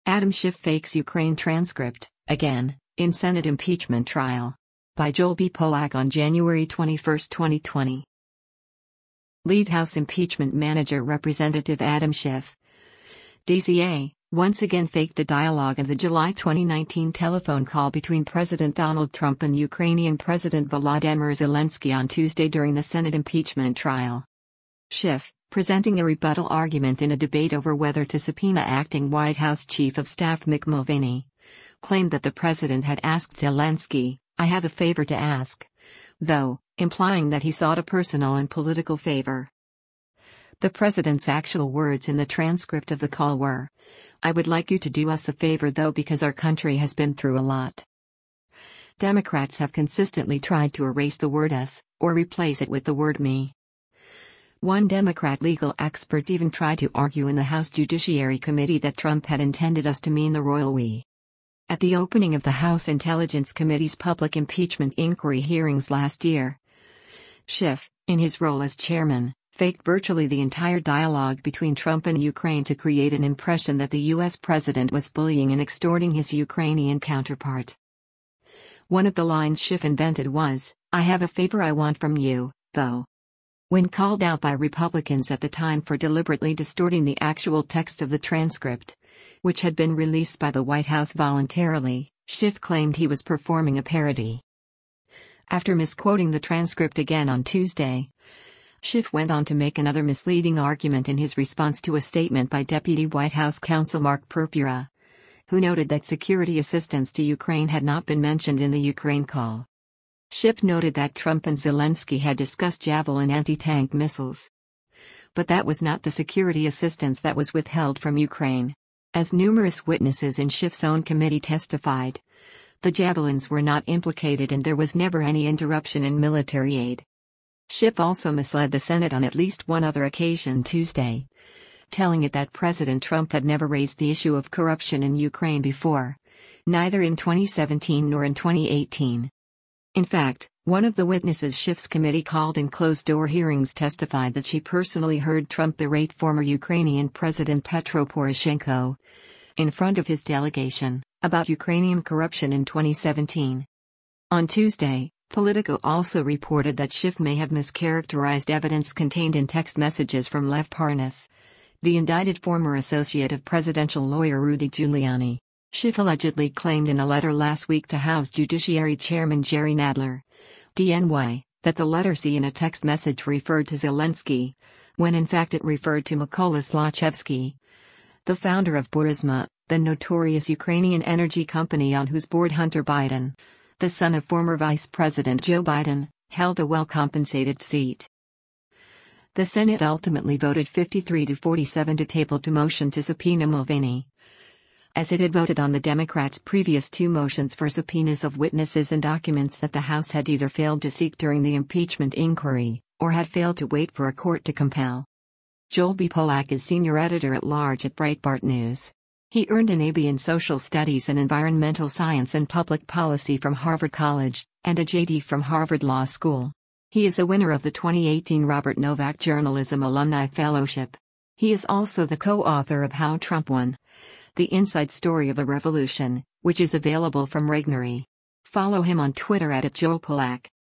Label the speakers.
Speaker 1: Adam Schiff fakes Ukraine transcript, again, in Senate impeachment trial. By Joel B. Polak on January 21, 2020. Lead House impeachment manager Representative Adam Schiff, DCA, once again faked the dialogue of the July 2019 telephone call between President Donald Trump and Ukrainian President Volodymyr Zelensky on Tuesday during the Senate impeachment trial. Schiff, presenting a rebuttal argument in a debate over whether to subpoena acting White House Chief of Staff Mick Mulvaney, claimed that the president had asked Zelensky, "I have a favor to ask," though, implying that he sought a personal and political favor. The president's actual words in the transcript of the call were, "I would like you to do us a favor though because our country has been through a lot." Democrats have consistently tried to erase the word us, or replace it with the word me. One Democrat legal expert even tried to argue in the House Judiciary Committee that Trump had intended us to mean the royal we. At the opening of the House Intelligence Committee's public impeachment inquiry hearings last year, Schiff, in his role as chairman, faked virtually the entire dialogue between Trump and Ukraine to create an impression that the U.S. president was bullying and extorting his Ukrainian counterpart. One of the lines Schiff invented was, "I have a favor I want from you, though." When called out by Republicans at the time for deliberately distorting the actual text of the transcript, which had been released by the White House voluntarily, Schiff claimed he was performing a parody. After misquoting the transcript again on Tuesday, Schiff went on to make another misleading argument in his response to a statement by Deputy White House counsel Mark Purpura, who noted that security assistance to Ukraine had not been mentioned in the Ukraine call. Schiff noted that Trump and Zelensky had discussed Javelin anti-tank missiles. But that was not the security assistance that was withheld from Ukraine. As numerous witnesses in Schiff's own committee testified, the Javelins were not implicated and there was never any interruption in military aid. Schiff also misled the Senate on at least one other occasion Tuesday, telling it that President Trump had never raised the issue of corruption in Ukraine before, neither in 2017 nor in 2018. In fact, one of the witnesses Schiff's committee called in closed-door hearings testified that she personally heard Trump berate former Ukrainian President Petro Poroshenko, in front of his delegation, about Ukrainian corruption in 2017. On Tuesday, Politico also reported that Schiff may have mischaracterized evidence contained in text messages from Lev Parnas, the indicted former associate of presidential lawyer Rudy Giuliani. Schiff allegedly claimed in a letter last week to House Judiciary Chairman Jerry Nadler, DNY, that the letter C in a text message referred to Zelensky, when in fact it referred to Mykola Zlochevsky, the founder of Burisma, the notorious Ukrainian energy company on whose board Hunter Biden, the son of former Vice President Joe Biden, held a well-compensated seat. The Senate ultimately voted 53-47 to table the motion to subpoena Mulvaney, as it had voted on the Democrats' previous two motions for subpoenas of witnesses and documents that the House had either failed to seek during the impeachment inquiry, or had failed to wait for a court to compel. Joel B. Polak is senior editor-at-large at Breitbart News. He earned an AB in Social Studies and Environmental Science and Public Policy from Harvard College, and a JD from Harvard Law School. He is a winner of the 2018 Robert Novak Journalism Alumni Fellowship. He is also the co-author of How Trump Won: The Inside Story of a Revolution, which is available from Regnery. Follow him on Twitter @JoelPolak.